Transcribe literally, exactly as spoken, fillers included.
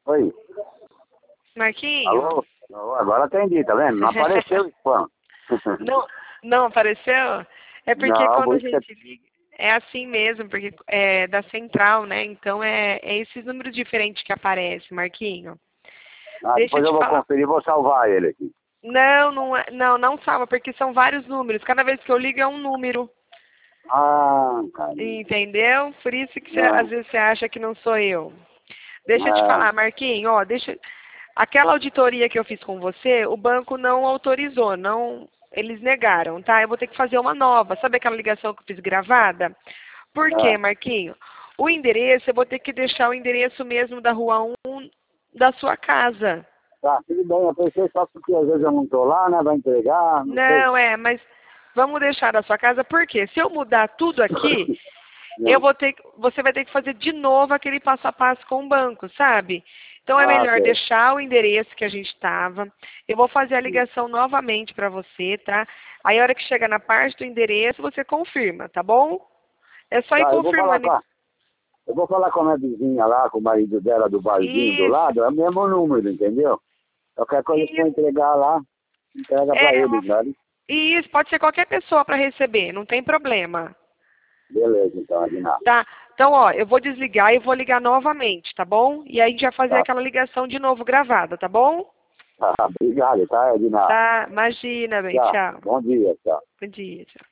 Oi. Marquinhos? Alô? Alô, agora atendi, tá vendo? Não apareceu o spam. Não, não apareceu? É porque Não, quando a por isso que... gente liga, é assim mesmo, porque é da central, né? Então é, é esses números diferentes que aparecem, Marquinho. Ah, Deixa eu depois eu te vou falar. conferir e vou salvar ele aqui. Não, não, é- não, não salva, porque são vários números. Cada vez que eu ligo é um número. Ah, cara. Entendeu? Por isso que você, Não. às vezes você acha que não sou eu. Deixa eu te Ah, falar, Marquinhos, ó, deixa. Aquela auditoria que eu fiz com você, o banco não autorizou, não, eles negaram, tá? Eu vou ter que fazer uma nova. Sabe aquela ligação que eu fiz gravada? Por quê, ah. Marquinhos? O endereço, eu vou ter que deixar o endereço mesmo da rua um da sua casa. Tá, tudo bem. Eu pensei só porque às vezes eu não tô lá, né? Vai entregar, não sei. Não, é, mas vamos deixar da sua casa, por quê? Se eu mudar tudo aqui, eu Não. vou ter, que- você vai ter que fazer de novo aquele passo a passo com o banco, sabe? Então é Ah, melhor ok. deixar o endereço que a gente estava. Eu vou fazer a ligação novamente para você, tá? Aí a hora que chegar na parte do endereço, você confirma, tá bom? É só ir Tá, eu vou falar confirmando. com a, eu vou falar com a minha vizinha lá, com o marido dela do barzinho do Isso, lado, é o mesmo número, entendeu? Qualquer coisa que for isso. entregar lá, entrega pra É, eles, né? isso, pode ser qualquer pessoa para receber, não tem problema. Beleza, então, Adinaldo. Tá? Então, ó, eu vou desligar e vou ligar novamente, tá bom? E aí a gente vai fazer Tá, aquela ligação de novo gravada, tá bom? tá, obrigado, tá, Adinaldo? Tá, imagina, bem, Tchau, tchau. bom dia, tchau. Bom dia, tchau.